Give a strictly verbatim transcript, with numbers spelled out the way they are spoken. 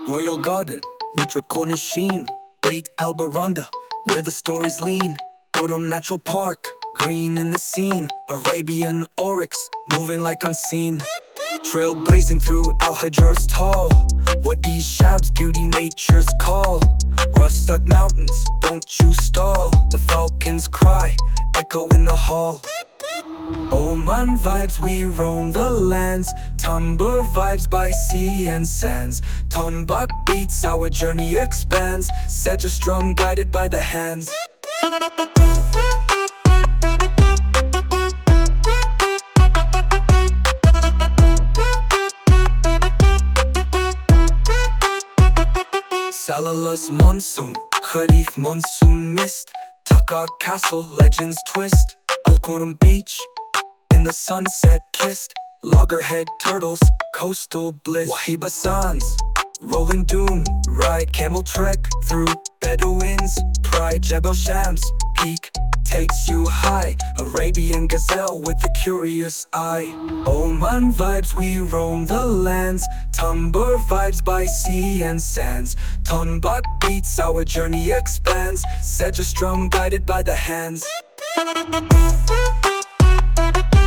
Royal Garden, Nutricona Sheen, Lake Alberanda, where the stories lean. Bodom Natural Park, green in the scene. Arabian Oryx, moving like unseen. Trail blazing through Al Hajar's tall. What these shabs, beauty nature's call. Rust-stuck mountains, don't you stall. The falcons cry, echo in the hall. Oman vibes, we roam the lands. Tumber vibes by sea and sands. Tonbak beats, our journey expands. Set a strum guided by the hands. Salalas monsoon, Kharif monsoon mist. Taka castle, legends twist. Al Qurum beach, in the sunset kissed. Loggerhead turtles, coastal bliss. Wahiba sands, rolling dune. Ride camel trek through Bedouins. Pride Jebel Shams, peak takes you high. Arabian gazelle with a curious eye. Oman vibes, we roam the lands. Tumber vibes by sea and sands. Tonbak beats, our journey expands. Sedja strum guided by the hands.